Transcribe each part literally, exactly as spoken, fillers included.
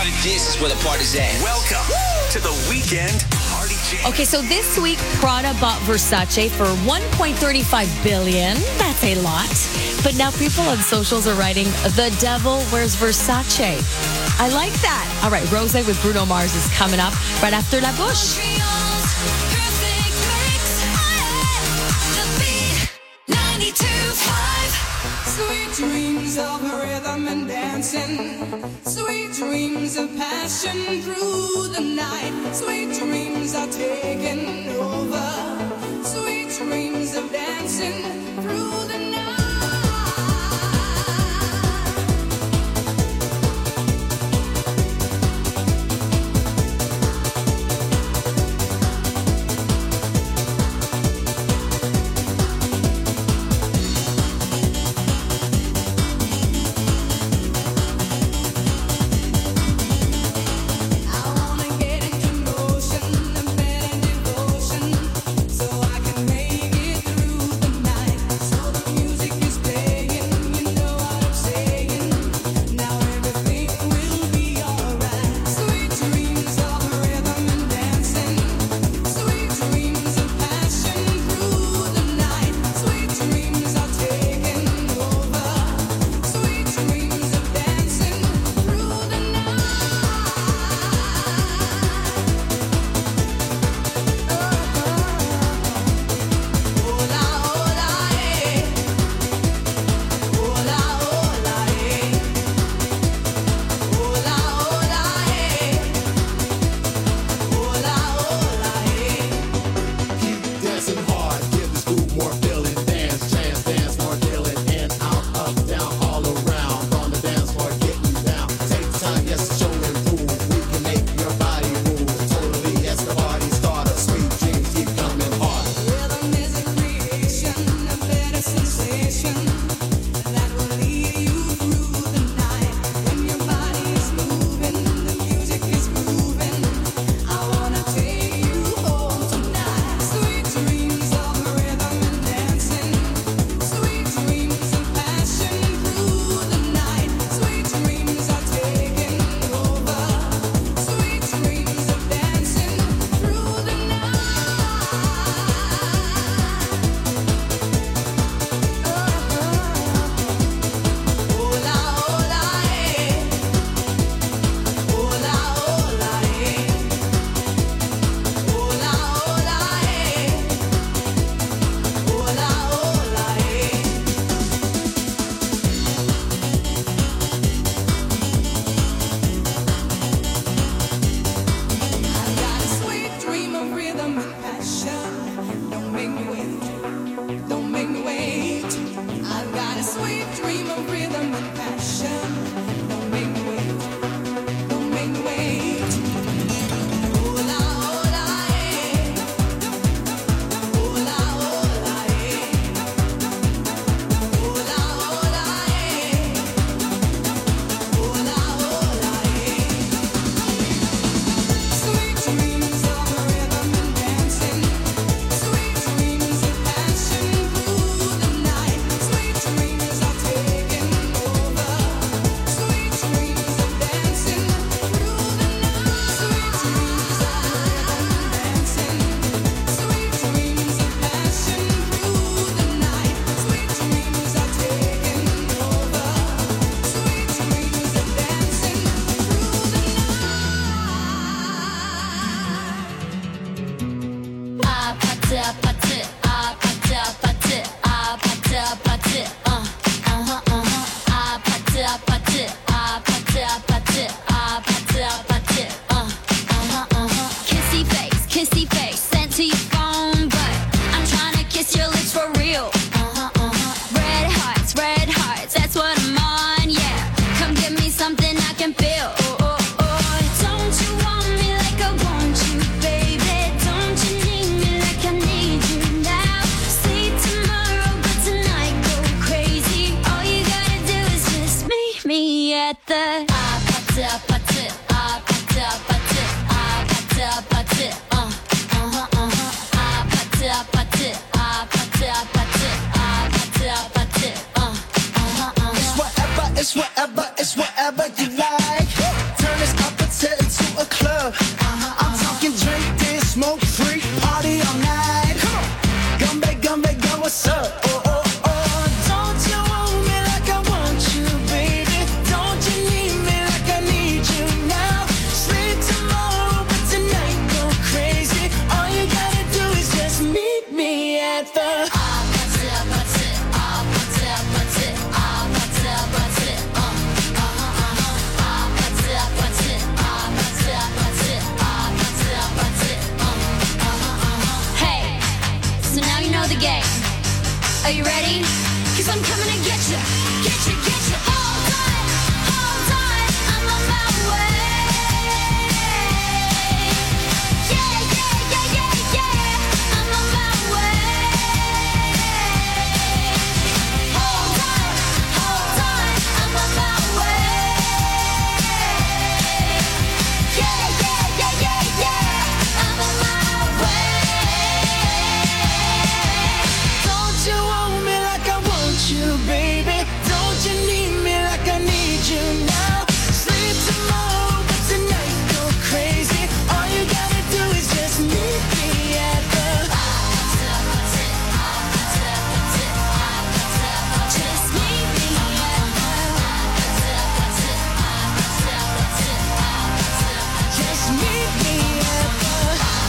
This is where the party's at. Welcome to the Weekend Party Jam. Okay, so this week, Prada bought Versace for one point three five billion dollars. That's a lot. But now people on socials are writing, the devil wears Versace. I like that. All right, Rosé with Bruno Mars is coming up right after La Bouche. Sweet dreams of rhythm and dancing. Sweet dreams of passion through the night. Sweet dreams are taking over. Sweet dreams of dancing through the night. So Are you ready? Cause I'm coming to get you, get you, get you. Hold tight, hold tight, I'm on my way. Yeah, yeah, yeah, yeah, yeah, I'm on my way. Hold tight, hold tight, I'm on my way. Yeah, yeah, yeah, yeah, yeah, I'm on my way. Don't you want me like I want you, baby? Don't you need me like I need you now? Sleep tomorrow, but tonight go crazy. All you gotta do is just meet me at the Just meet me at the Just meet me at the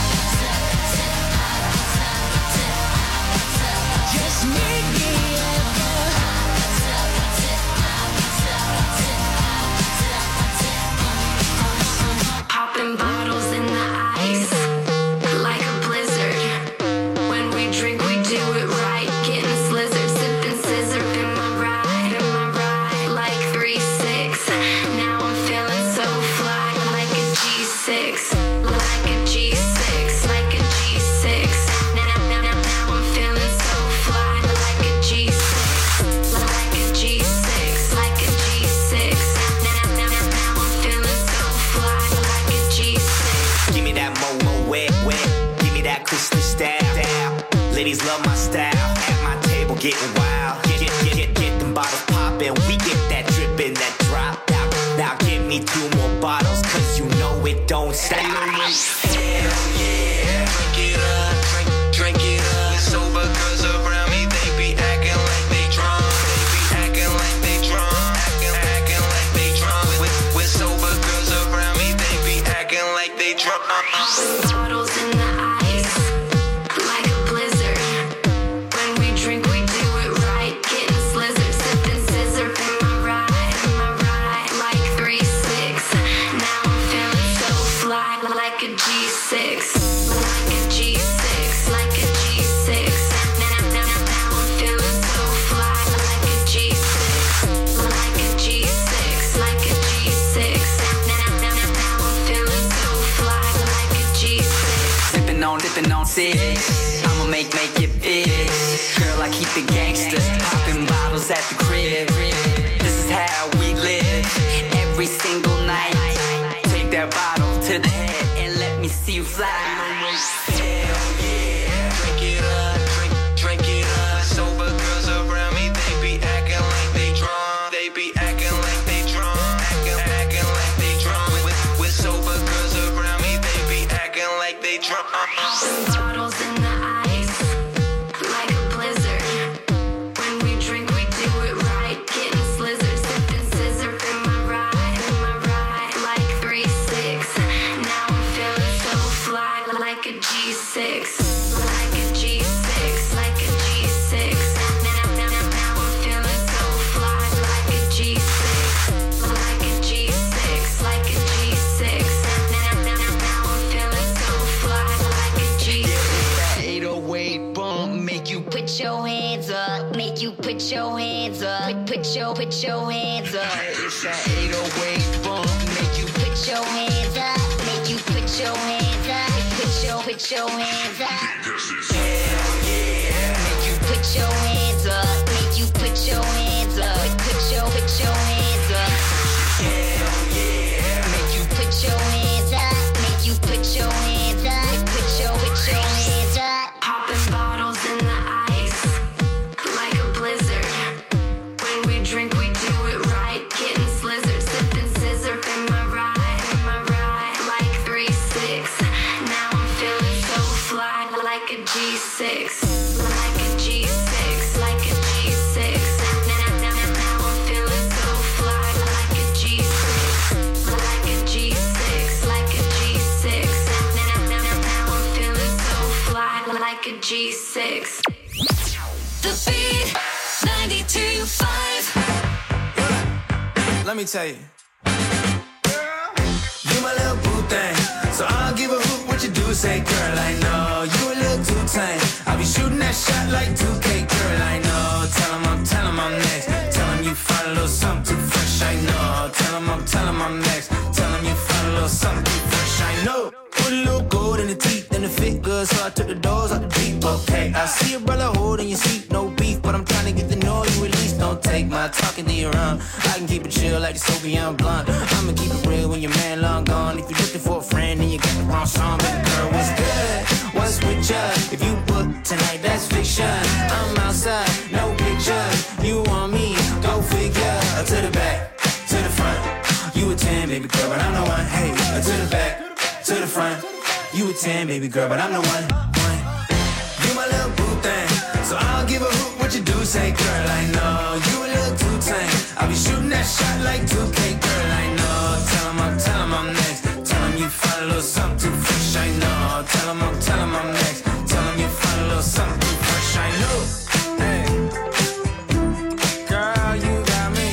Just meet me at the Popping bottles in the ice like a blizzard. When we drink, we do it right. Getting slizzard, sipping scissor in my ride, in my ride like three six. Now I'm feeling so fly like a G six, like a G six, like a G six. Now, now, now, now, now I'm feeling so fly like a G six, like a G six, like a G six. Now, now, now, now, now I'm feeling so fly like a G six. Give me that mo-mo wet, wet. Give me that crystal style. Ladies love my style. At my table getting wild. Get, get, get, get, get them bottles poppin'. We get that drippin', that drop. Now, now give me two more bottles, cause you know it don't stop. Hell yeah. Drink it up, drink, drink it up. Sober girls around me, they be acting like they drunk. They be acting like they drunk. Acting, acting like they drunk. With, with sober girls around me, they be acting like they drunk. Bottles in the ice like a blizzard. When we drink, we do it right. Getting slizzard, sipping scissor in my ride, in my ride like three six. Now I'm feeling so fly like a G six, like a G six, like a G six. Now, now, now, now I'm feeling so fly like a G six, like a G six, like a G six. Now, now, now, now I'm feeling so fly like a G six. Sippin' on, dippin' on six. I'ma make, make it big. Girl, I keep the gangsters. Poppin' bottles at the crib. This is how we live. Every single night. Take that bottle to the head and let me see you fly. Hell yeah. Drink it up, drink, drink it up. Sober girls around me, they be acting like they drunk. They be acting like they drunk. Acting, acting like they drunk. With, with sober girls around me, they be acting like they drunk. Bottles in the ice like a blizzard. When we drink, we do it right. Getting slizzard, sipping scissor in my ride, in my ride like three six. Now I'm feeling so fly like a G six, like a G six, like a G six. Now, now, now, now I'm feeling so fly like a G six, like a G six, like a G six. Now, now, now, now I'm feeling so fly like a G six. eight oh eight bump make you Put your hands up, make you put your hands up, put, put your, put your hands up. It's that eight oh eight bump make you Put your hands up, make you put your hands up, put your, put your hands up. Hell yeah. Make you put your hands up, make you put your hands up, put your, put your hands up. Hell yeah. Make you put your hands up, make you put your hands up, put your, put your hands up. Popping bottles in the ice like a blizzard. When we drink, we do it right. Getting slizzard, sipping scissor in my ride, in my ride like three six. Now I'm feeling so fly like a G six, like a G six, like a G six. Now, now, now, now, now I'm feeling so fly like a G six, like a G six, like a G six. Now, now, now, now, now I'm feeling so fly like a G six. The Beat ninety-two point five. Let me tell you. You my little boo thing, so I'll give a hoot what you do. Say, girl, I know you a little too tame. I'll be shooting that shot like two K, girl, I know. I'm next. Tell him you find a little something too fresh, I know. Tell him I'm, tell him I'm next. Tell him you find a little something too fresh, I know. Put a little gold in the teeth and it fit good, so I took the doors out the deep. Okay, I see a brother holding your seat, no beef, but I'm trying to get to know you at least. Don't take my talking to your own. I can keep it chill like the Soviet blunt. I'ma keep it real when your man long gone. If you're looking for a friend and you got the wrong song, baby girl, what's good? What's with ya? If you book tonight, that's fiction. I'm outside, no pictures. You want me? Go figure. To the back, to the front. You a ten, baby girl, but I'm the one. Hey, to the back, to the front. You a ten, baby girl, but I'm the one. one. You my little boo thing, so I don't give a hoot what you do. Say, girl, I know you a little too tame. I'll be shooting that shot like two K, girl, I know. Tell him I'm, tell him I'm next. Tell him you find a little something too fresh, I know. Tell him I'm, tell him I'm next. Tell him you find a little something too fresh, I know. Hey, girl, you got me.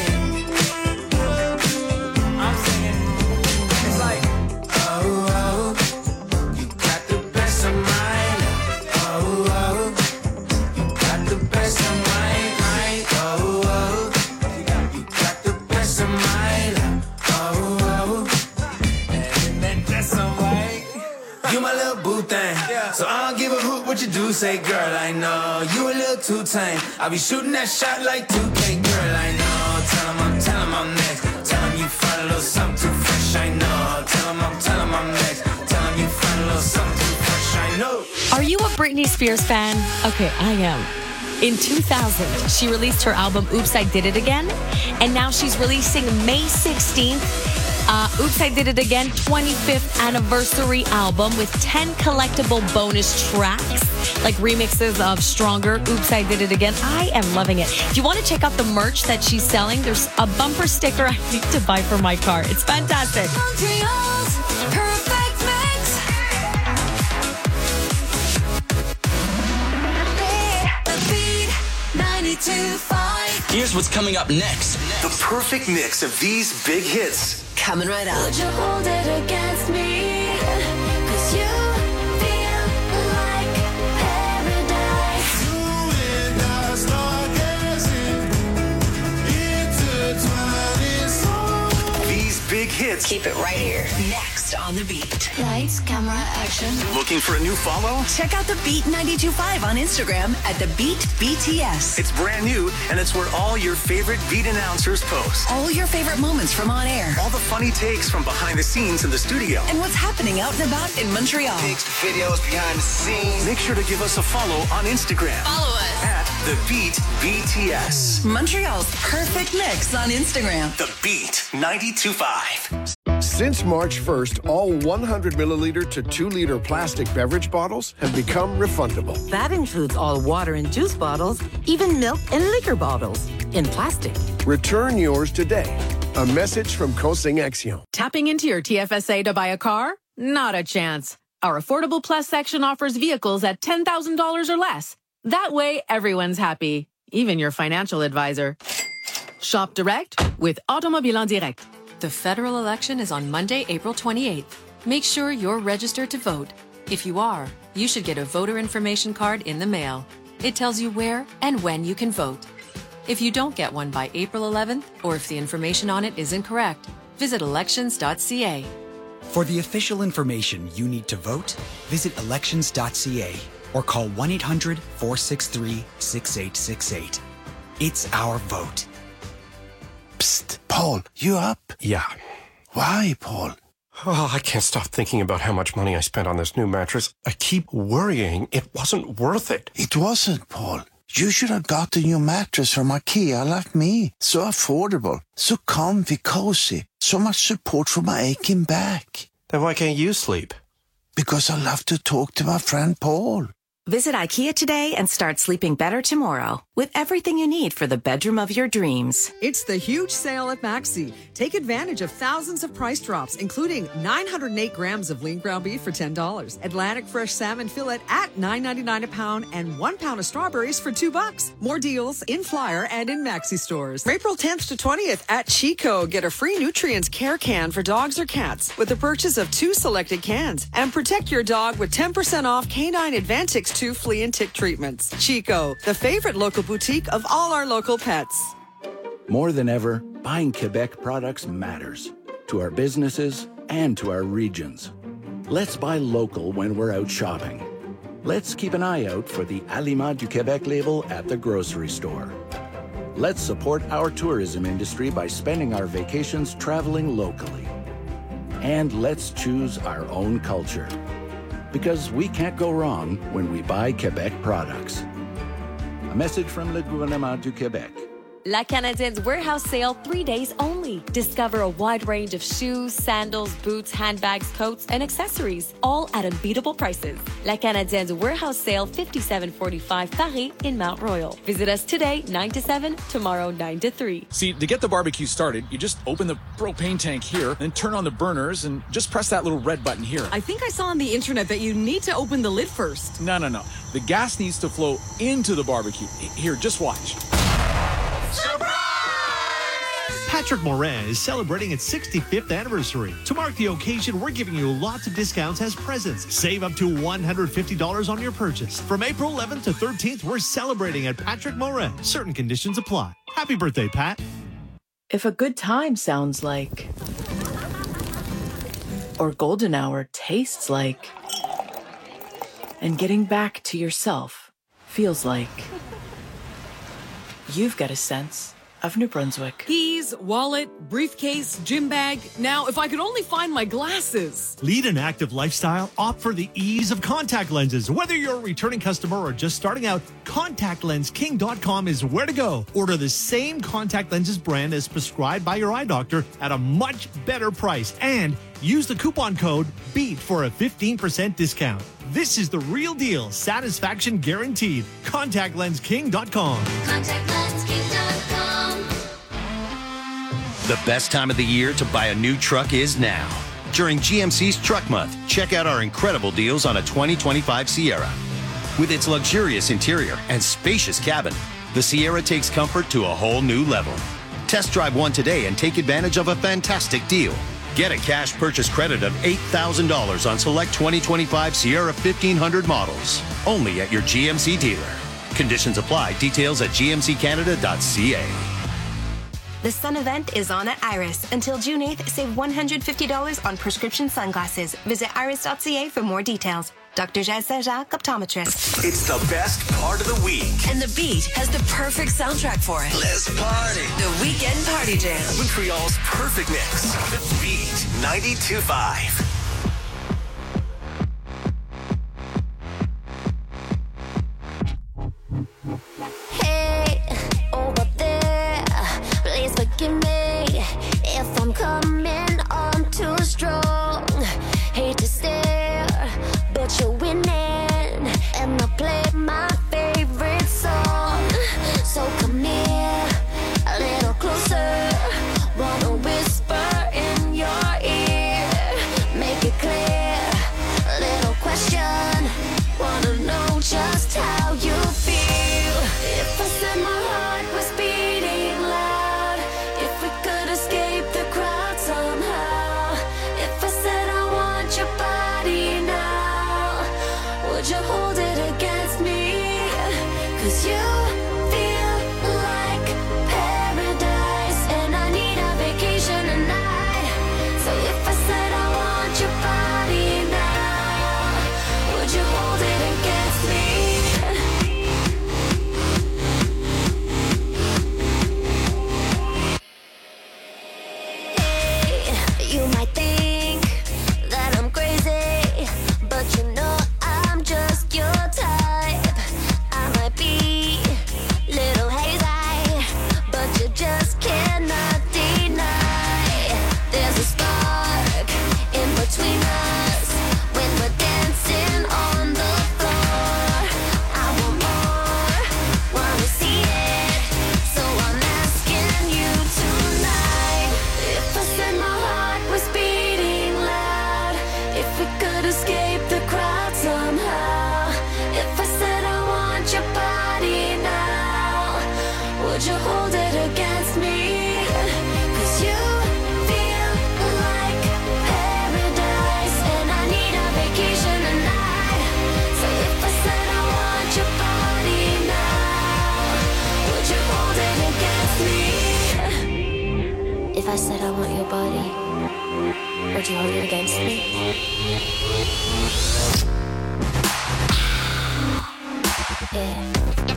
I'm singing. It's like, oh, oh, you got the best of mine. Oh, oh, you got the best of mine. mine. Oh, oh, you got the best of mine. Oh, oh, and that dress on white. You my little boo thing, so I don't give a hoot what you do. Say, girl, I know you a little too tame. I'll be shooting that shot like two K, girl, I know. Tell him I'm, tell him I'm next. Tell him you find a little something too fresh, I know. Tell him I'm, tell him I'm next. Tell him you find a little something too fresh, I know. Are you a Britney Spears fan? Okay, I am. In two thousand, she released her album Oops, I Did It Again. And now she's releasing May sixteenth. Uh, Oops, I Did It Again, twenty-fifth anniversary album with ten collectible bonus tracks, like remixes of Stronger, Oops, I Did It Again. I am loving it. If you want to check out the merch that she's selling, there's a bumper sticker I need to buy for my car. It's fantastic. Montreal's perfect mix. The Beat ninety-two point five. Here's what's coming up next. The perfect mix of these big hits. Coming right up. Would you hold it against me? 'Cause you feel like paradise. These big hits. Keep it right here. Next on The Beat. Lights, camera, action. Looking for a new follow? Check out The Beat ninety-two point five on Instagram at The Beat B T S. It's brand new, and it's where all your favorite Beat announcers post. All your favorite moments from on air. All the funny takes from behind the scenes in the studio. And what's happening out and about in Montreal. Takes, videos, behind the scenes. Make sure to give us a follow on Instagram. Follow us at The Beat B T S. Montreal's perfect mix on Instagram. The Beat ninety-two point five. Since March first, all one hundred milliliter to two liter plastic beverage bottles have become refundable. That includes all water and juice bottles, even milk and liquor bottles in plastic. Return yours today. A message from Cosing Action. Tapping into your T F S A to buy a car? Not a chance. Our Affordable Plus section offers vehicles at ten thousand dollars or less. That way, everyone's happy, even your financial advisor. Shop direct with Automobile en Direct. The federal election is on Monday, April twenty-eighth. Make sure you're registered to vote. If you are, you should get a voter information card in the mail. It tells you where and when you can vote. If you don't get one by April eleventh, or if the information on it is incorrect, visit elections dot c a. For the official information you need to vote, visit elections dot c a or call one eight hundred, four six three, six eight six eight. It's our vote. Psst, Paul, you up? Yeah. Why, Paul? Oh, I can't stop thinking about how much money I spent on this new mattress. I keep worrying it wasn't worth it. It wasn't, Paul. You should have got a new mattress from IKEA like me. So affordable, so comfy, cozy, so much support for my aching back. Then why can't you sleep? Because I love to talk to my friend Paul. Visit IKEA today and start sleeping better tomorrow with everything you need for the bedroom of your dreams. It's the huge sale at Maxi. Take advantage of thousands of price drops, including nine hundred eight grams of lean ground beef for ten dollars, Atlantic fresh salmon fillet at nine ninety-nine a pound, and one pound of strawberries for two bucks. More deals in Flyer and in Maxi stores. April tenth to twentieth at Chico. Get a free Nutrients Care can for dogs or cats with the purchase of two selected cans. And protect your dog with ten percent off Canine Advantix two flea and tick treatments. Chico, the favorite local boutique of all our local pets. More than ever, buying Quebec products matters to our businesses and to our regions. Let's buy local when we're out shopping. Let's keep an eye out for the Aliments du Québec label at the grocery store. Let's support our tourism industry by spending our vacations traveling locally. And let's choose our own culture. Because we can't go wrong when we buy Quebec products. A message from Le Gouvernement du Québec. La Canadienne's warehouse sale, three days only. Discover a wide range of shoes, sandals, boots, handbags, coats, and accessories, all at unbeatable prices. La Canadienne's warehouse sale, fifty-seven forty-five Paris in Mount Royal. Visit us today, nine to seven, tomorrow, nine to three. See, to get the barbecue started, you just open the propane tank here, then turn on the burners, and just press that little red button here. I think I saw on the internet that you need to open the lid first. No, no, no. The gas needs to flow into the barbecue. Here, just watch. Patrick Morin is celebrating its sixty-fifth anniversary. To mark the occasion, we're giving you lots of discounts as presents. Save up to one hundred fifty dollars on your purchase. From April eleventh to thirteenth, we're celebrating at Patrick Morin. Certain conditions apply. Happy birthday, Pat. If a good time sounds like, or golden hour tastes like, and getting back to yourself feels like, you've got a sense of New Brunswick. Keys, wallet, briefcase, gym bag. Now, if I could only find my glasses. Lead an active lifestyle. Opt for the ease of contact lenses. Whether you're a returning customer or just starting out, contact lens king dot com is where to go. Order the same contact lenses brand as prescribed by your eye doctor at a much better price. And use the coupon code BEAT for a fifteen percent discount. This is the real deal. Satisfaction guaranteed. contact lens king dot com. contact lens king dot com. The best time of the year to buy a new truck is now. During G M C's Truck Month, check out our incredible deals on a twenty twenty-five Sierra. With its luxurious interior and spacious cabin, the Sierra takes comfort to a whole new level. Test drive one today and take advantage of a fantastic deal. Get a cash purchase credit of eight thousand dollars on select twenty twenty-five Sierra fifteen hundred models. Only at your G M C dealer. Conditions apply. Details at g m c canada dot c a. The Sun event is on at Iris. Until June eighth, save one hundred fifty dollars on prescription sunglasses. Visit iris dot c a for more details. Doctor Jazz Saint-Jacques, optometrist. It's the best part of the week. And The Beat has the perfect soundtrack for it. Let's party. The Weekend Party Jam. Montreal's perfect mix. The Beat ninety-two point five. Hey, over there, please forgive me if I'm coming on too strong. Hate to stare, but you're winning, and I play my favorite song. So come here, a little closer, wanna whisper in your ear. want your body. Would you hold it against me? Yeah.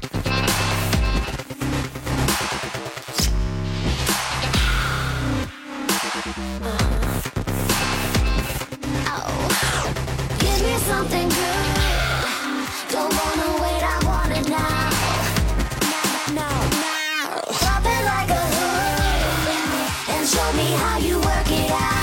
Something good. Don't wanna wait, I want it now. Now, now, now. Pop it like a hood and show me how you work it out.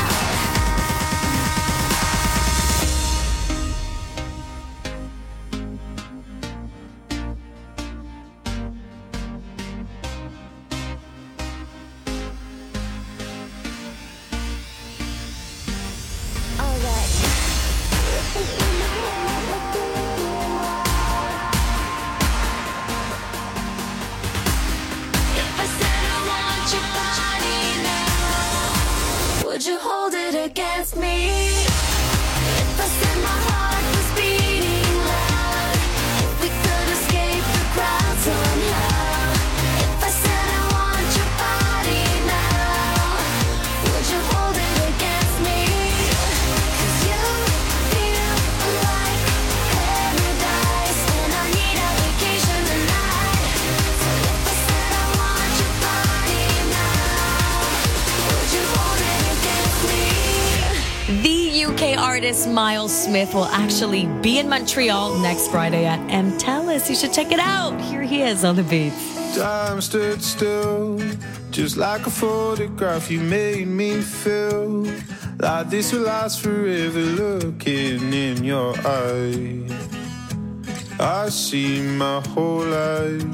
Would you hold it against me? If I said my heart was beating loud, if we could escape the crowd somehow, if I said I want your body now, would you hold it against me? 'Cause you feel like paradise, and I need a vacation tonight. So if I said I want your body now, would you hold it against me? The U K artist Miles Smith will actually be in Montreal next Friday at M Telus. You should check it out. Here he is on the beats. Time stood still, just like a photograph. You made me feel like this will last forever. Looking in your eyes, I see my whole life.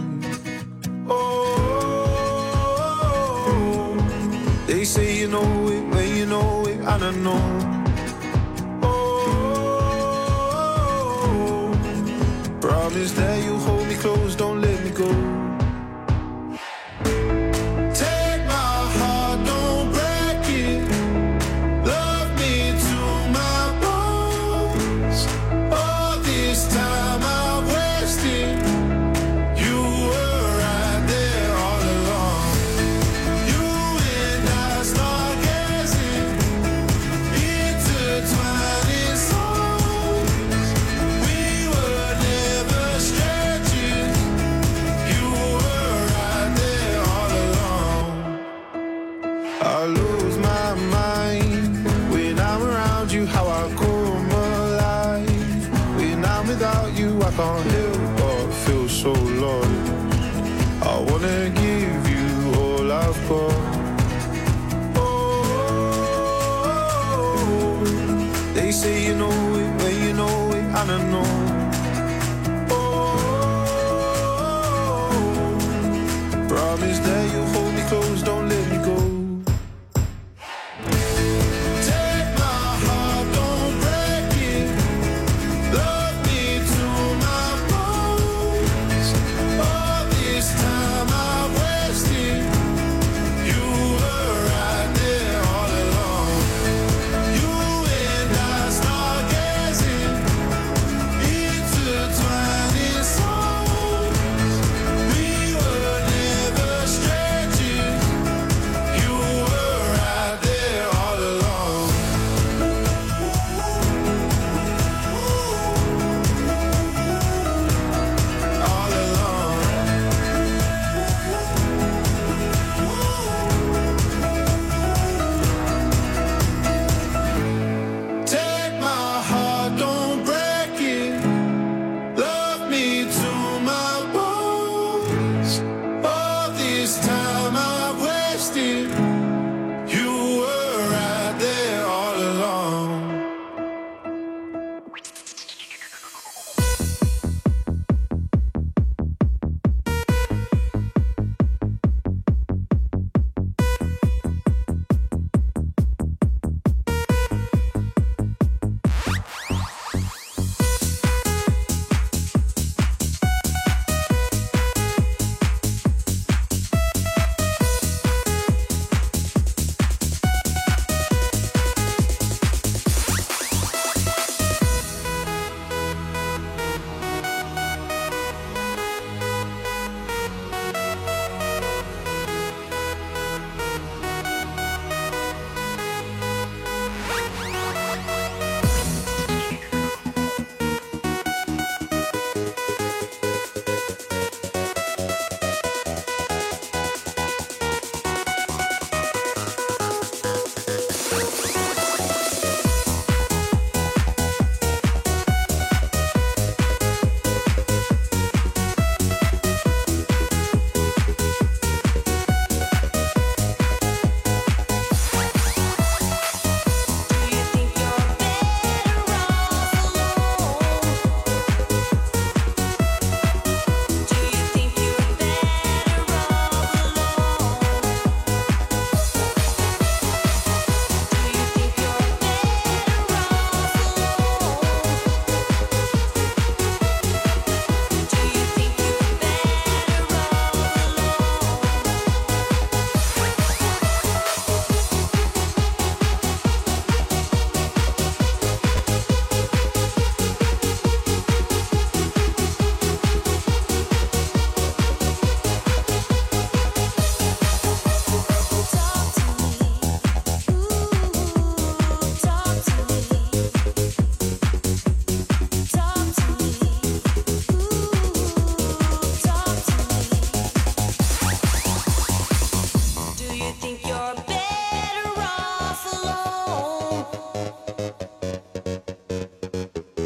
Oh, they say you know it when you know it, and I know. Oh, promise that you hold me close, don't let me go. Take my heart, don't break it. Love me to my bones. All this time I wasted, you were right there all along. You and I stargazing, intertwining souls. We were never strangers. You were right there all along. I lose my mind when I'm around you. How I come alive when I'm without you. I can't help but feel so lost. I wanna give you all I've got. Oh, they say you know it when you know it, and I know. Oh, promise that you hold me close, don't let me go. Take my heart, don't break it. Love me to my bones. All this time I wasted, you were right there all along. You and I stargazing, intertwining souls. We were never strangers.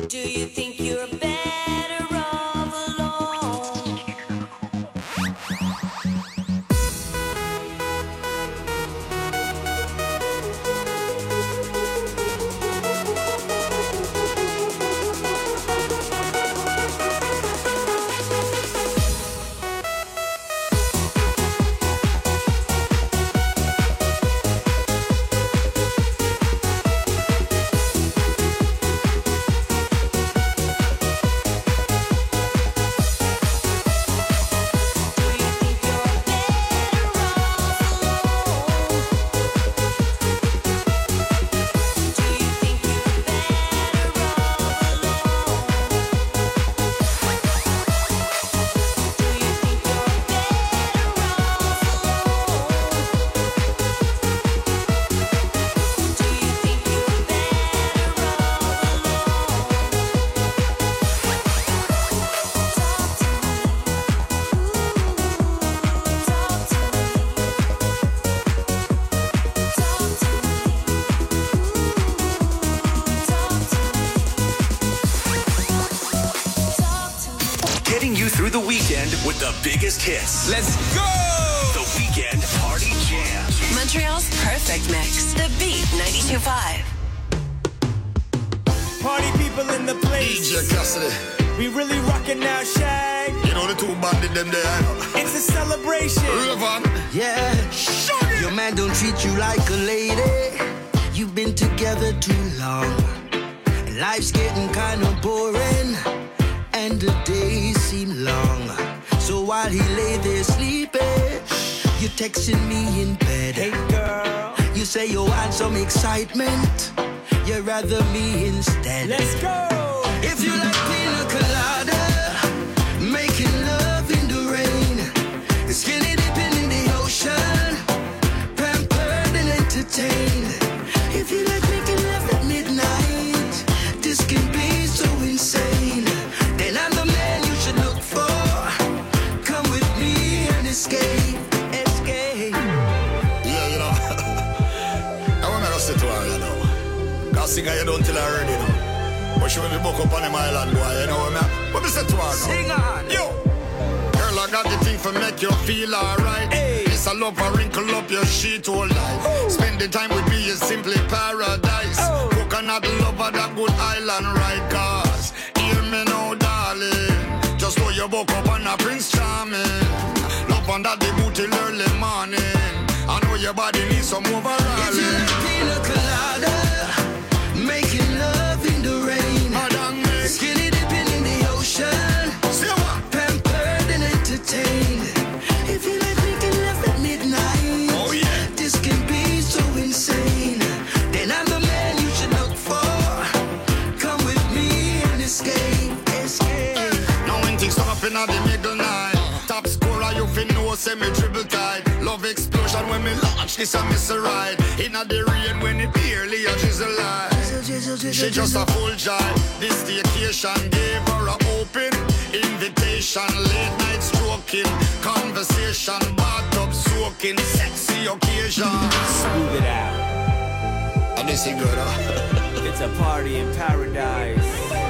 Do you think you're better off alone? Getting you through the weekend with the biggest hits. Let's go! The Weekend Party Jam. Montreal's perfect mix. The Beat ninety-two point five. Party people in the place. D J Cassidy. We really rockin' now, Shag. You know the two bandit them there. It's a celebration. Relevant. Yeah. Your man don't treat you like a lady. You've been together too long. And life's getting kind of boring. And the days seem long. So while he lay there sleeping, you're texting me in bed. Hey girl. You say you want some excitement. You'd rather me instead. Let's go. If you like pina colada, making love in the rain, skinny dipping in the ocean, pampered and entertained. If you like making love at midnight, this can be so insane. Then I'm the man you should look for. Come with me and escape, escape. Yeah, you know. I want to sit to her, you know. Cause singer you don't tell her already, you know. But she will be book up on them island, boy, you know what I mean? But me say to her now. Sing on. Yo. Girl, I got the thing for make you feel alright. Hey. It's a love for wrinkle up your sheet all night. Oh. Spending time with me is simply paradise. Oh. Coconut lover, that good island right. Cause hear me now, darling. Just know you woke up on a Prince Charming. Love under the booty early morning. I know your body needs some overall. If you like pina colada, making love in the rain, Madam me. Skinny dipping in the ocean, See what? pampered and entertained. If you like making love at midnight, Oh yeah. this can be so insane. Then I'm the man you should look for. Come with me and escape, escape. Now when things stop in the middle night, top scorer you fin know say me dribble tight. Love explosion when me launch this a miss a ride. Inna the rain when it barely a drizzle light. She just a full jive. This vacation gave her a open invitation. Late night stroking, conversation, bathtub soaking, sexy occasion. Smooth it out. And this is good, huh? It's a party in paradise.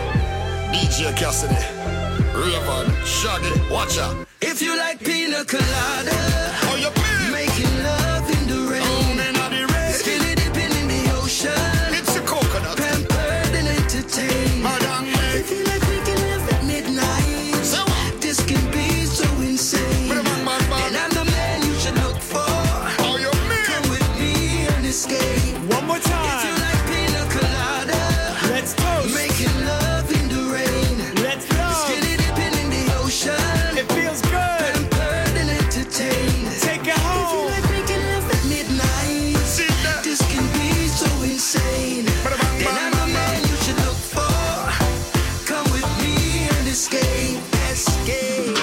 D J Cassidy, Raven, Shaggy, watch out. If you like pina colada, Oh, you feel? making love in the rain, Oh, man, are they ready? skinny dipping in the ocean, It's a coconut. pampered and entertained. Madam me. If you like making love at midnight, So what? this can be so insane. Bang, bang, bang, bang. And I'm the man you should look for. Oh, you mean? Come with me and escape. One more If you time. like pina colada, Let's toast. making love in the rain, Let's go. skinny dipping in the ocean, It feels good. pampered and entertained. Take it If you home. like making love at midnight, See that? this can be so insane. Bang, bang, Then bang, I'm the bang, man bang. you should look for. Come with me and escape, escape.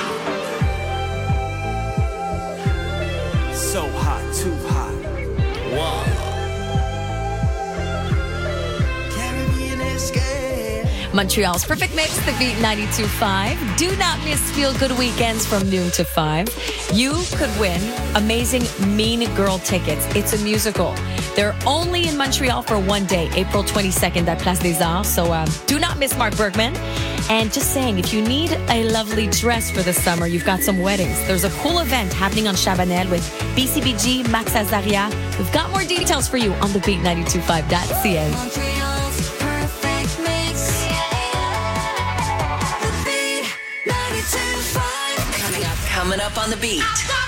So hot, too hot. Wow. Caribbean escape. Montreal's Perfect Mix, the Beat ninety-two point five. Do not miss Feel Good Weekends from noon to five. You could win amazing Mean Girl tickets. It's a musical. They're only in Montreal for one day, April twenty-second at Place des Arts. So um, do not miss Mark Bergman. And just saying, if you need a lovely dress for the summer, you've got some weddings. There's a cool event happening on Chabanel with B C B G, Max Azaria. We've got more details for you on the beat nine two five dot c a. Montreal's perfect mix. The Beat ninety-two point five. Coming up, coming up on the beat.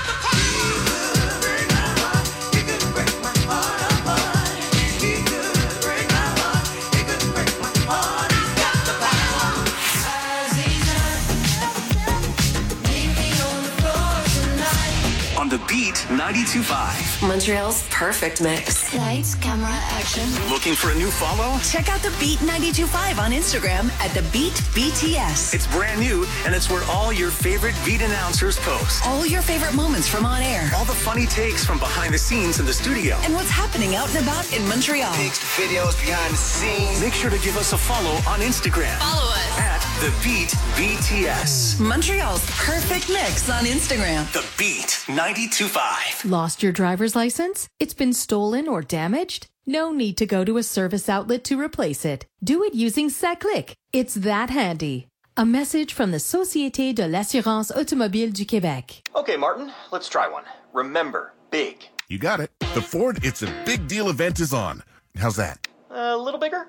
On the Beat ninety-two point five. Montreal's perfect mix. Lights, camera, action. Looking for a new follow? Check out the Beat ninety-two point five on Instagram at the Beat B T S. It's brand new, and it's where all your favorite Beat announcers post. All your favorite moments from on air. All the funny takes from behind the scenes in the studio. And what's happening out and about in Montreal. Pics, videos, behind the scenes. Make sure to give us a follow on Instagram. Follow us at The Beat B T S. Montreal's perfect mix on Instagram. The Beat ninety-two point five. Lost your driver's license? It's been stolen or damaged? No need to go to a service outlet to replace it. Do it using SACLIC. It's that handy. A message from the Société de l'Assurance Automobile du Québec. Okay, Martin, let's try one. Remember, big. You got it. The Ford It's a Big Deal event is on. How's that? A little bigger?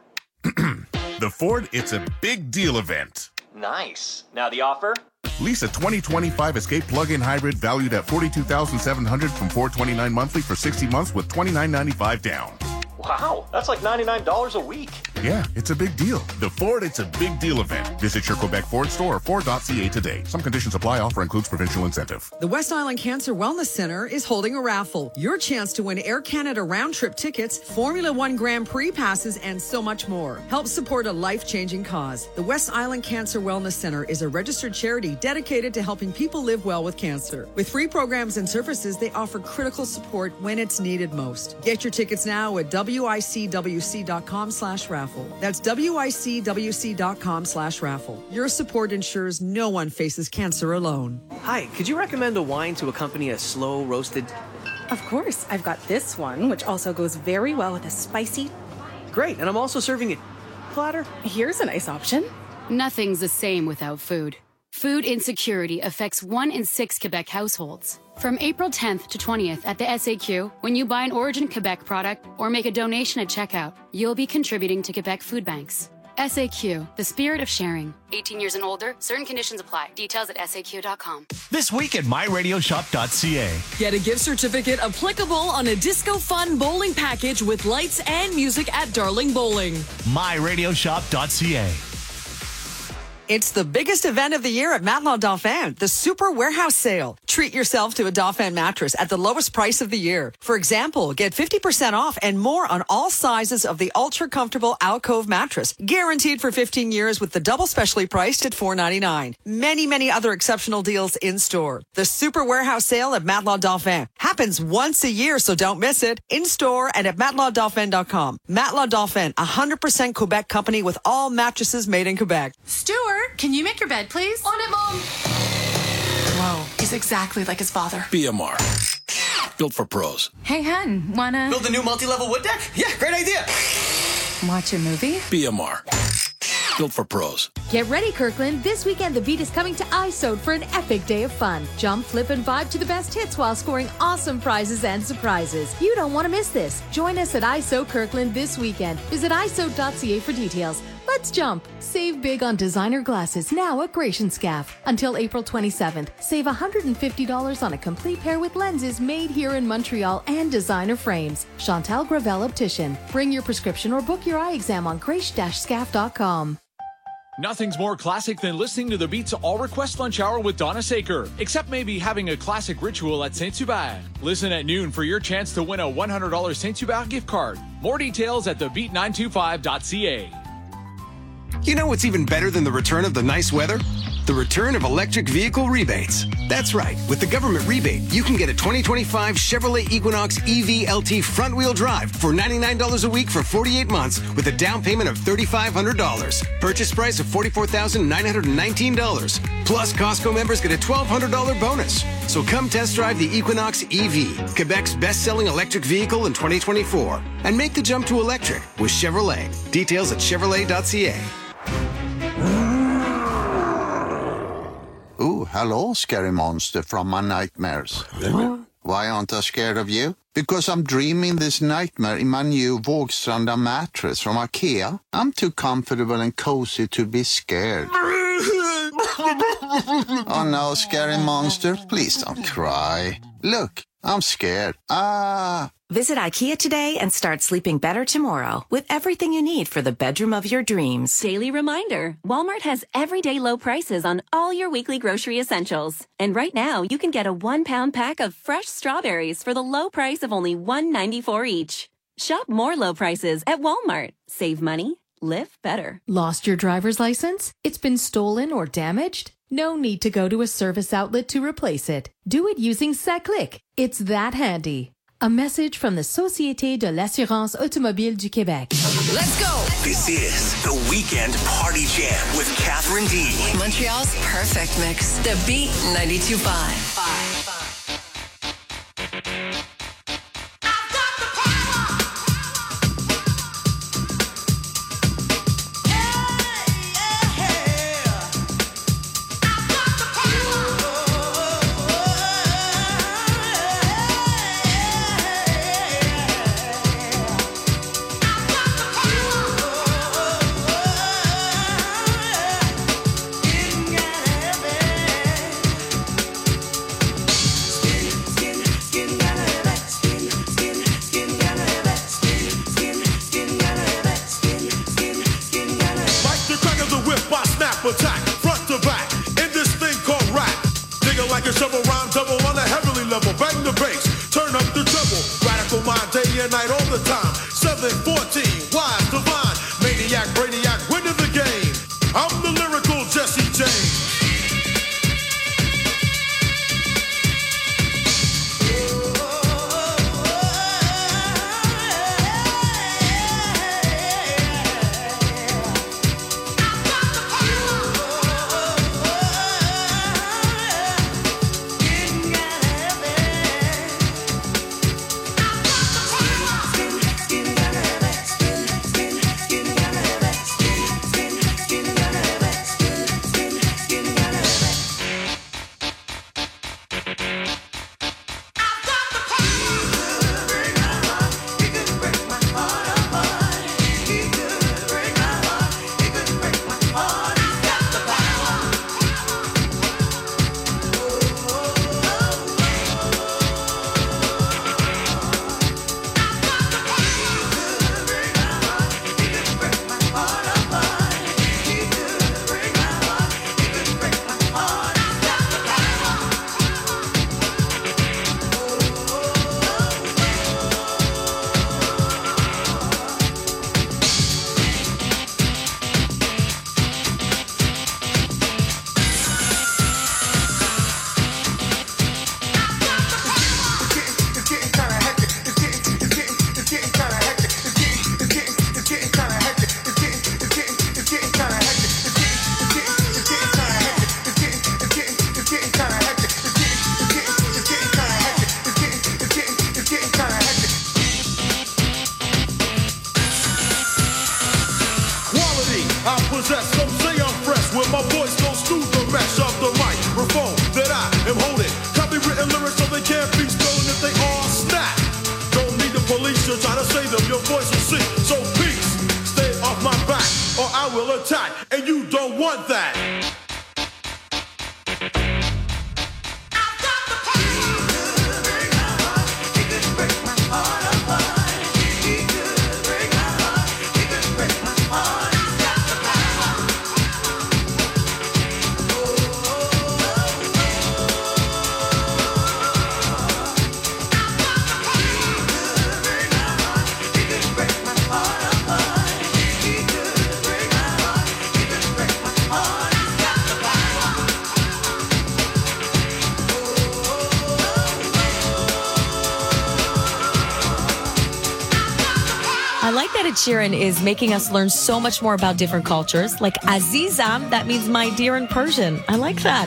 The Ford It's a Big Deal event. Nice. Now the offer? Lease a twenty twenty-five Escape plug-in hybrid valued at forty-two thousand seven hundred dollars from four hundred twenty-nine dollars monthly for sixty months with twenty-nine ninety-five down. Wow, that's like ninety-nine dollars a week. Yeah, it's a big deal. The Ford It's a Big Deal event. Visit your Quebec Ford store or Ford dot c a today. Some conditions apply. Offer includes provincial incentive. The West Island Cancer Wellness Center is holding a raffle. Your chance to win Air Canada round-trip tickets, Formula One Grand Prix passes, and so much more. Help support a life-changing cause. The West Island Cancer Wellness Center is a registered charity dedicated to helping people live well with cancer. With free programs and services, they offer critical support when it's needed most. Get your tickets now at w i c w c dot com slash raffle. That's w i c w c dot com slash raffle. Your support ensures no one faces cancer alone. Hi, could you recommend a wine to accompany a slow roasted? Of course. I've got this one, which also goes very well with a spicy. Great, and I'm also serving a platter. Here's a nice option. Nothing's the same without food. Food insecurity affects one in six Quebec households. From April tenth to twentieth at the S A Q, when you buy an Origin Quebec product or make a donation at checkout, you'll be contributing to Quebec food banks. S A Q, the spirit of sharing. eighteen years and older, certain conditions apply. Details at S A Q dot com. This week at my radio shop dot c a. Get a gift certificate applicable on a Disco Fun bowling package with lights and music at Darling Bowling. my radio shop dot c a. It's the biggest event of the year at Matelas Dauphin, the Super Warehouse Sale. Treat yourself to a Dauphin mattress at the lowest price of the year. For example, get fifty percent off and more on all sizes of the ultra-comfortable Alcove mattress, guaranteed for fifteen years with the double specially priced at four ninety-nine. Many, many other exceptional deals in store. The Super Warehouse Sale at Matelas Dauphin happens once a year, so don't miss it. In store and at matelas dauphin dot com. Matelas Dauphin, a one hundred percent Quebec company with all mattresses made in Quebec. Stuart, can you make your bed, please? On it, Mom. Whoa, he's exactly like his father. B M R. Built for pros. Hey, hun, wanna... Build a new multi-level wood deck? Yeah, great idea. Watch a movie? B M R. Built for pros. Get ready, Kirkland. This weekend, The Beat is coming to iSode for an epic day of fun. Jump, flip, and vibe to the best hits while scoring awesome prizes and surprises. You don't want to miss this. Join us at iSode Kirkland this weekend. Visit i sode dot c a for details. Let's jump. Save big on designer glasses now at Gratian Scaff. Until April twenty-seventh, save one hundred fifty dollars on a complete pair with lenses made here in Montreal and designer frames. Chantal Gravel Optician. Bring your prescription or book your eye exam on grace dash scaff dot com. Nothing's more classic than listening to the Beat's All Request Lunch Hour with Donna Saker, except maybe having a classic ritual at Saint-Hubert. Listen at noon for your chance to win a one hundred dollars Saint-Hubert gift card. More details at the beat nine two five dot c a. You know what's even better than the return of the nice weather? the return of electric vehicle rebates. That's right. With the government rebate, you can get a twenty twenty-five Chevrolet Equinox E V L T front-wheel drive for ninety-nine dollars a week for forty-eight months with a down payment of three thousand five hundred dollars. Purchase price of forty-four thousand nine hundred nineteen dollars. Plus, Costco members get a twelve hundred dollars bonus. So come test drive the Equinox E V, Quebec's best-selling electric vehicle in twenty twenty-four. And make the jump to electric with Chevrolet. Details at chevrolet dot c a. Oh, hello, scary monster from my nightmares. Why aren't I scared of you? Because I'm dreaming this nightmare in my new Vågstranda mattress from IKEA. I'm too comfortable and cozy to be scared. Oh no, scary monster, please don't cry. Look, I'm scared. Ah. Visit IKEA today and start sleeping better tomorrow with everything you need for the bedroom of your dreams. Daily reminder, Walmart has everyday low prices on all your weekly grocery essentials. And right now, you can get a one-pound pack of fresh strawberries for the low price of only one dollar and ninety-four cents each. Shop more low prices at Walmart. Save money, live better. Lost your driver's license? It's been stolen or damaged? No need to go to a service outlet to replace it. Do it using SACLIC. It's that handy. A message from the Société de l'Assurance Automobile du Québec. Let's go! This is the Weekend Party Jam with Catherine D. Montreal's perfect mix. The Beat ninety-two point five. Attack, front to back, in this thing called rap. Digging like a shovel, rhyme double on a heavenly level. Bang the bass, turn up the treble. Radical mind, day and night, all the time. seven fourteen, wise, divine. Maniac, brainiac, winning the game. I'm the lyrical Jesse James. Oh, that Ed Sheeran is making us learn so much more about different cultures. Like Aziza, that means my dear in Persian. I like that.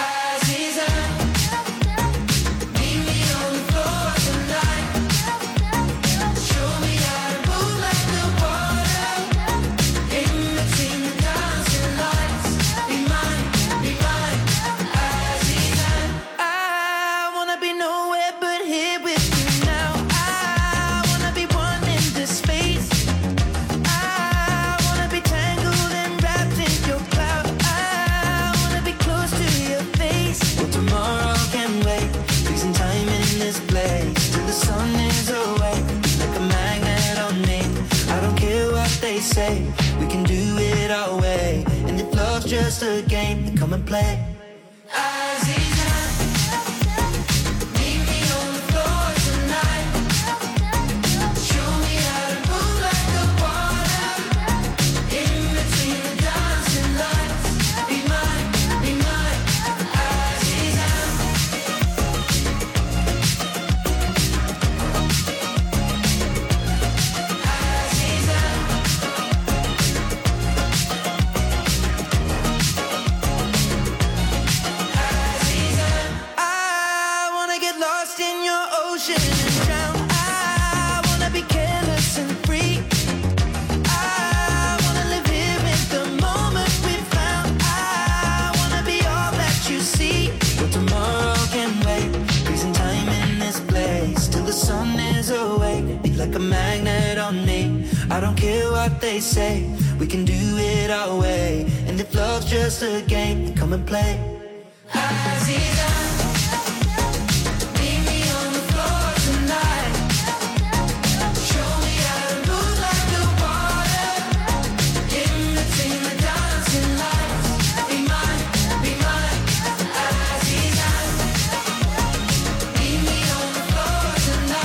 Say we can do it our way, and if love's just a game, then come and play. Like a magnet on me. I don't care what they say, we can do it our way, and if love's just a game, then come and play. Aziza, meet me on the floor tonight. Show me how to move like the water, in between the dancing lights. Be mine, be mine, Aziza. Meet me on the floor tonight.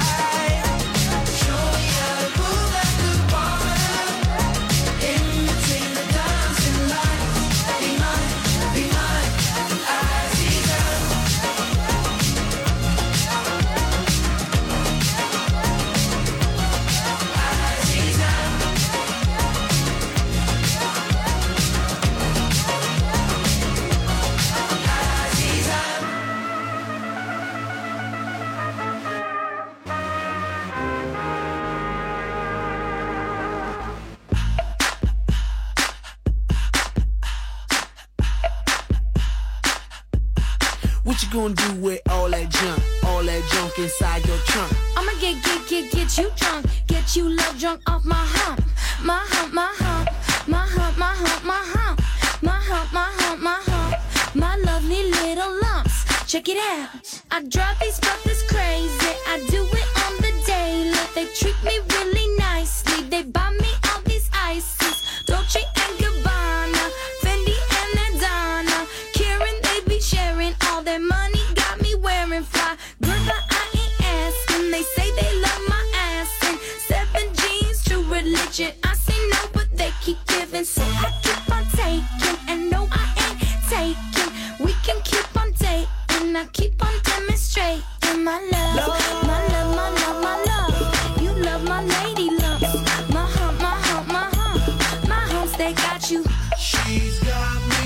What you gonna do with all that junk, all that junk inside your trunk? I'ma get, get, get, get you drunk, get you love drunk off my hump, my hump, my hump, my hump, my hump, my hump, my hump, my hump, my hump, my lovely little lumps. Check it out. I drive these brothers crazy. I do it on the daily. They treat me really nicely. They buy me all these ices, Dolce and Gabbana, Fendi and Adana, Karen. They be sharing all their money. Got me wearing fly, girl, but I ain't asking. They say they love my ass and seven jeans, true religion. I say no, but they keep giving, so I keep on taking. And no, I ain't taking. We can keep on dating. I keep on demonstrating my love, my love, my love, my love. You love my lady lumps, my hump, my hump, my hump, my humps. They got you. She's got me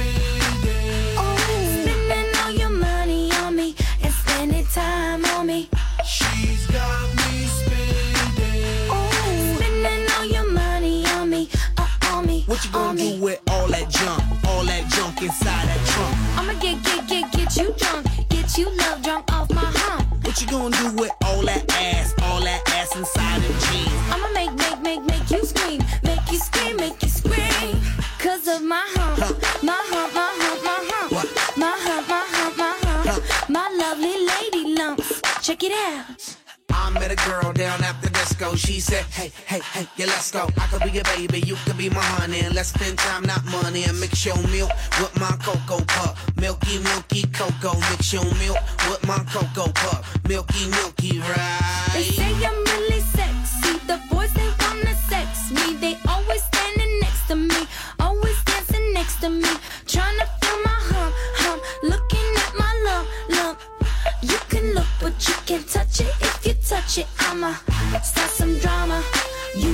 spending. Oh, spending all your money on me and spending time on me. She's got me spending. Oh, spending all your money on me, uh, on me. What you gonna do with all that junk, all that junk inside that trunk? I'ma get, get, get, get you drunk, get you love drunk off my hump. What you gonna do with all that ass, all that ass inside them jeans? I'ma make, make, make, make you scream, make you scream, make you scream. Cause of my hump, huh. my hump, my hump, my hump, what? my hump, my hump, my hump, huh. my lovely lady lumps. Check it out. I met a girl down at the disco. She said, hey, hey, hey, yeah, let's go. I could be your baby, you could be my honey. And let's spend time, not money. And mix your milk with my cocoa pup. Milky, milky cocoa. Mix your milk with my cocoa pup. Milky, milky, right? They say I'm really sexy. The boys, they wanna sex me. They always standing next to me, always dancing next to me, trying to feel my hump, hump, looking at my lump, lump. You can look, but you can't touch it. If you touch it, I'ma start some drama. You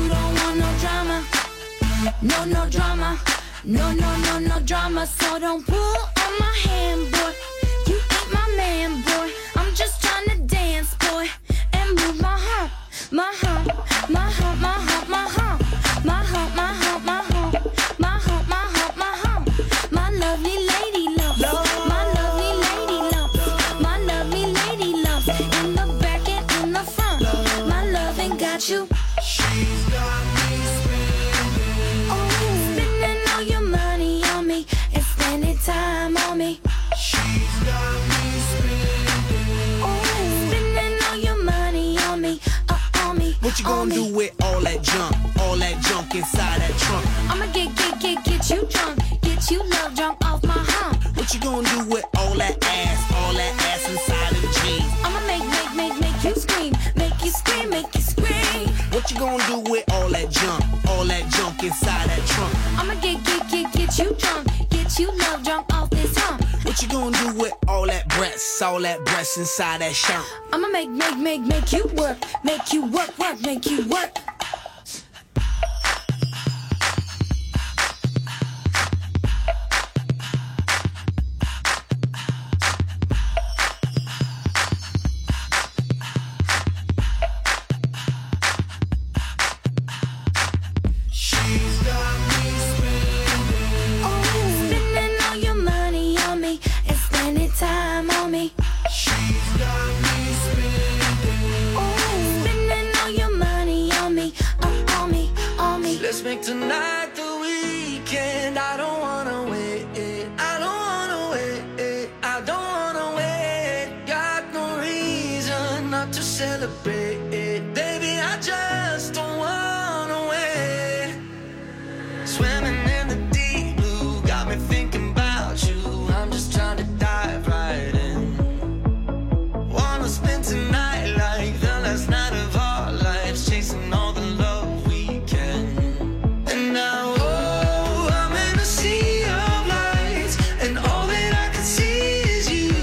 No, no drama. No, no, no, no drama. So don't pull on my hand, boy. You ain't my man, boy. I'm just trying to dance, boy, and move my hump, my hump, my hump, my hump, my hump, my hump, my hump, my hump, my hump, my hump, my hump. My lovely lady loves, my lovely lady loves, my lovely lady loves. In the back and in the front, my love ain't got you. She's got me spending. Oh, spending all your money on me and spending time on me. She's got me spending. Oh, spending all your money on me, uh, on me. What you gonna do with all that junk, all that junk inside that trunk? I'ma get, get, get, get you drunk, get you love drunk off my hump. What you gonna do with all that ass, all that ass inside of jeans? I'ma make, make, make, make you scream, make you scream, make you scream. What you gonna do with all that junk, all that junk inside that trunk? I'ma get, get, get, get you drunk, get you love drunk off this hump. What you gonna do with all that breasts, all that breasts inside that shirt? I'ma make, make, make, make you work, make you work, work, make you work. She's got me spending. Oh, spending all your money on me and spending time on me. She's got me spending. Oh, spending all your money on me, uh, on me, on me. Let's make tonight the weekend. I don't wanna wait. I don't wanna wait. I don't wanna wait. Got no reason not to celebrate. Baby, I just don't wanna wait. Swimming in the deep blue got me thinking about you. I'm just trying to dive right in. Wanna spend tonight like the last night of our lives, chasing all the love we can. And now, oh, I'm in a sea of lights, and all that I can see is you.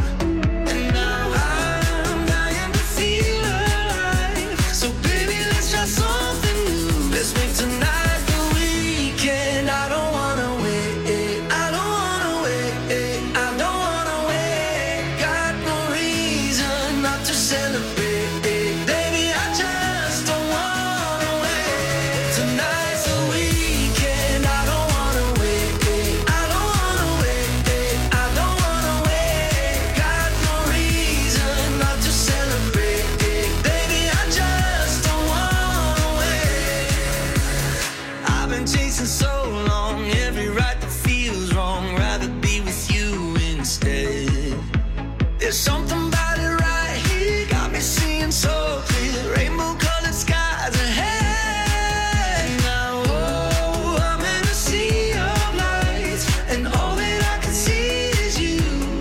And now I'm dying to feel alive. So baby, let's try something new. Let's make tonight the weekend. I don't wanna wait. I don't wanna wait. I don't wanna wait. Got no reason not to celebrate. Baby, I just don't wanna wait. Tonight's the weekend. I don't wanna wait. I don't wanna wait. I don't wanna wait. Got no reason not to celebrate. Baby, I just don't wanna wait. I've been chasing so long, every right that feels wrong. Rather be with you instead. There's something about it right here, got me seeing so clear. Rainbow colored skies ahead. Now, oh, I'm in a sea of lights, and all that I can see is you.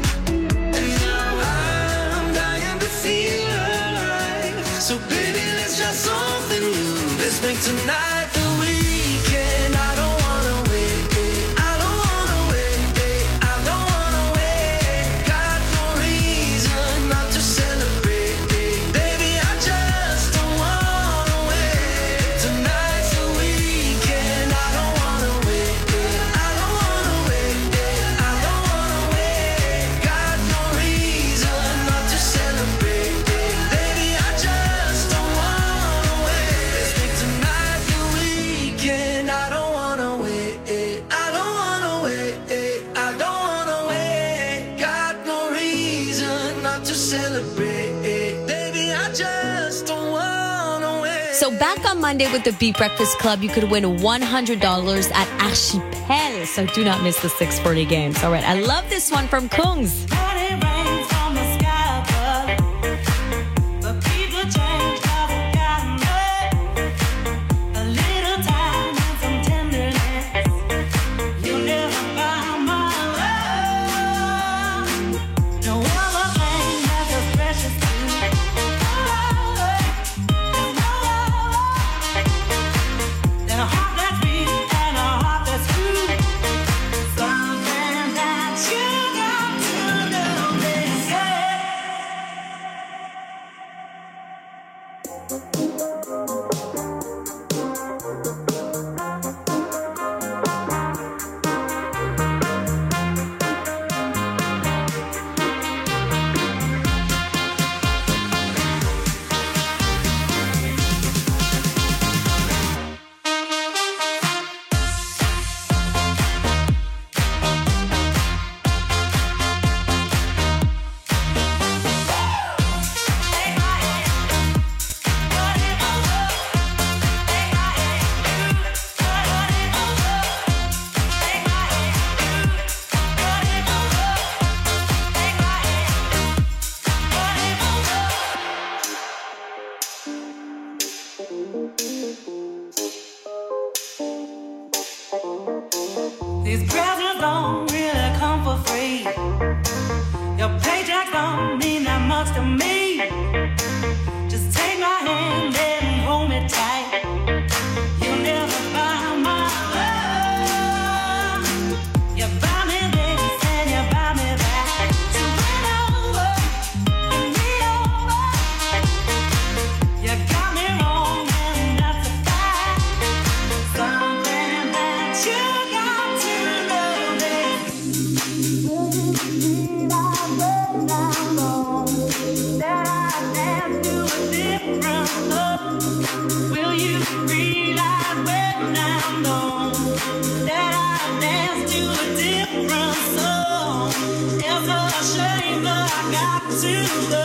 And now I'm dying to feel alive. So baby, let's try something new. Let's make tonight the weekend. I don't wanna wait. I don't wanna wait. I don't wanna wait. Got no reason not to celebrate. Baby, I just don't wanna wait. Tonight's the weekend. I don't wanna wait. I don't wanna wait. I don't wanna wait. Got no reason not to celebrate. Baby, I just don't wanna wait. Let's make tonight the weekend. I don't wanna wait. I don't wanna wait. I don't wanna wait. Got no reason not to celebrate. Baby, I just don't wanna wait. So back on Monday with the Beat Breakfast Club, you could win one hundred dollars at Archipel. So do not miss the six forty games. All right, I love this one from Kungs. Something that you got to know. These presents don't really come for free. Your paycheck don't mean that much to me. Just take my hand and hold me tight. You'll never buy my love. You buy me this and you buy me that. So win over and me over. You got me wrong and that's a fact. Something that you got to know, babe. That I dance to a different love. Will you realize when I'm gone that I dance to a different song? It's a shame that I got to go.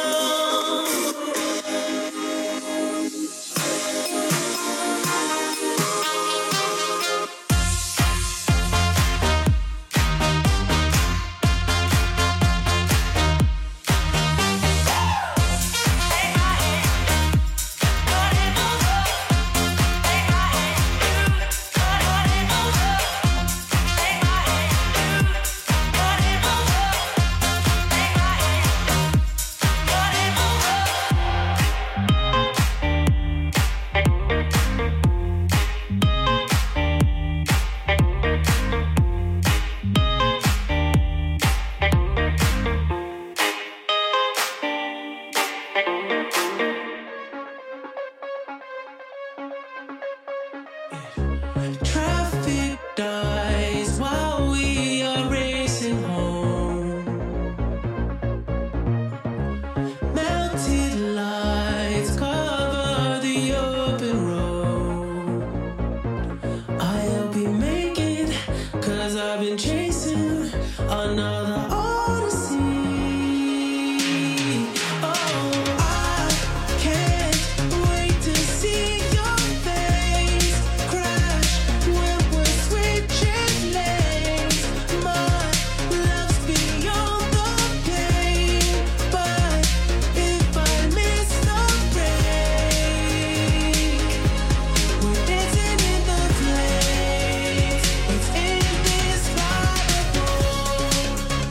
Traffic dies while we are racing home. Melted lights cover the open road. I'll be making, cause I've been chasing another odyssey. Oh, I can't wait to see your face crash when we're switching lanes. My love's beyond the pain, but if I miss the break, we're dancing in the flames. It's indescribable.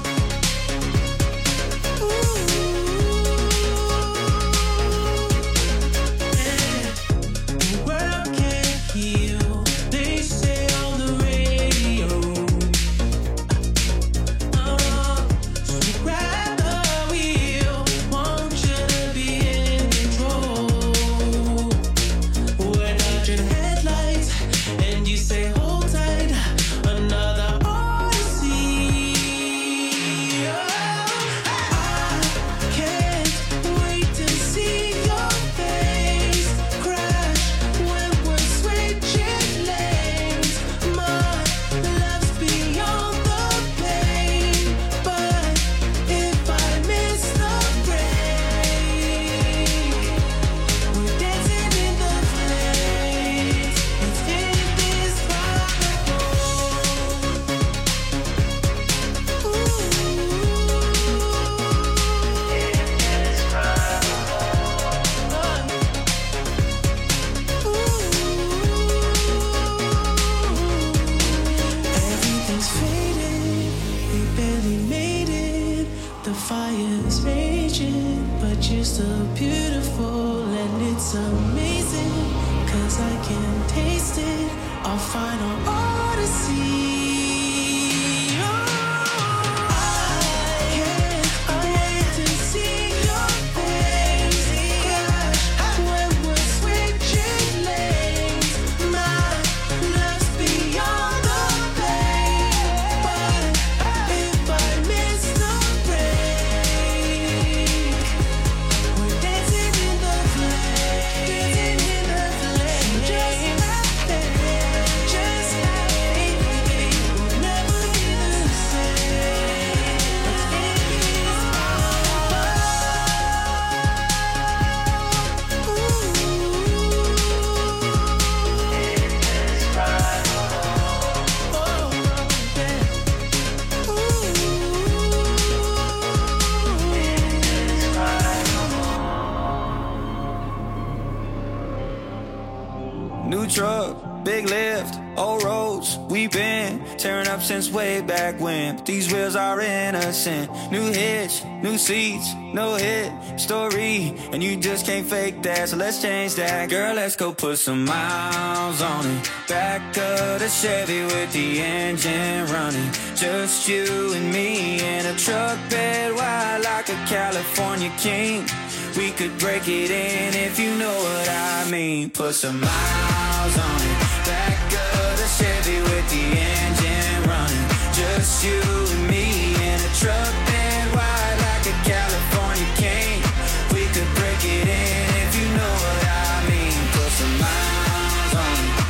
been tearing up since way back when. But these wheels are innocent. New hitch, new seats, no hit story, and you just can't fake that. So let's change that. Girl, let's go put some miles on it. Back of the Chevy with the engine running. Just you and me in a truck bed wide like a California king. We could break it in if you know what I mean. Put some miles on it. Back of the Chevy with the engine running. Just you and me in a truck bed wide like a California king. We could break it in if you know what I mean. Put some miles on it.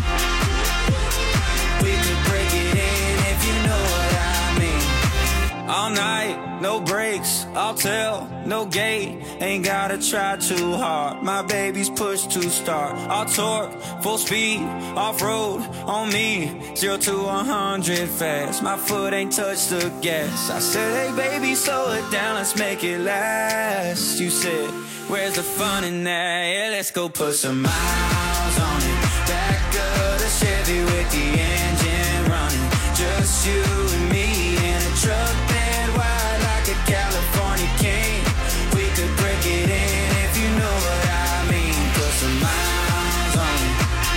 We could break it in if you know what I mean. All night, no breaks, I'll tell, no gate. Ain't gotta try too hard. My baby's push to start. All torque, full speed, off-road on me. Zero to a hundred fast. My foot ain't touched the gas. I said, hey baby, slow it down, let's make it last. You said, where's the fun in that? Yeah, let's go put some miles on it. Back of the Chevy with the engine running. Just you and me in a truck bed wide like a California king. We could break it in if you know what I mean. Put some miles on it.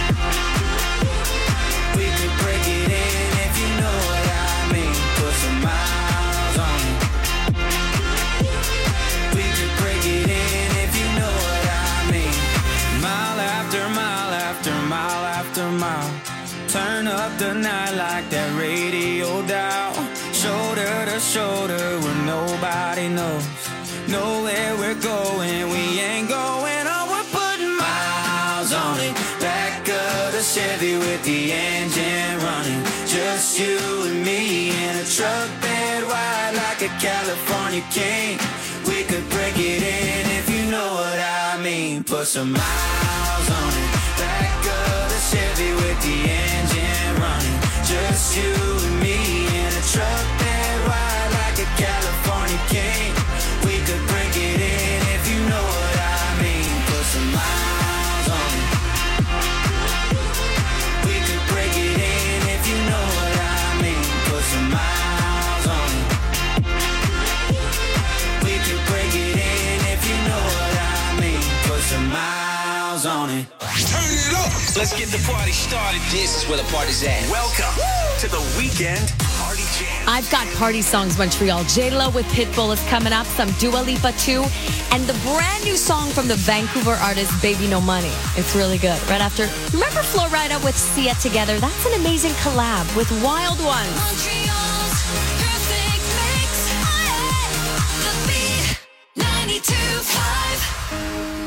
We could break it in if you know what I mean. Put some miles on it. We could break it in if you know what I mean. Mile after mile after mile after mile. Turn up the night like that radio dial. Shoulder to shoulder where nobody knows. Know where we're going, we ain't going on. We're putting miles on it. Back of the Chevy with the engine running. Just you and me in a truck bed wide like a California king. We could break it in if you know what I mean. Put some miles on it. Back of the Chevy with the engine running. Just you and me in a truck bed wide like a California king. We could break it in if you know what I mean. Put some miles on it. We could break it in if you know what I mean. Put some miles on it. We could break it in if you know what I mean. Put some miles on it. Turn it up. Let's get the party started. This is where the party's at. Welcome to the Weekend Party Jam. I've got party songs, Montreal. J-Lo with Pitbull is coming up. Some Dua Lipa too. And the brand new song from the Vancouver artist Baby No Money. It's really good. Right after, remember Flo Rida with Sia together? That's an amazing collab with Wild Ones. Montreal's perfect mix. The Beat ninety-two point five.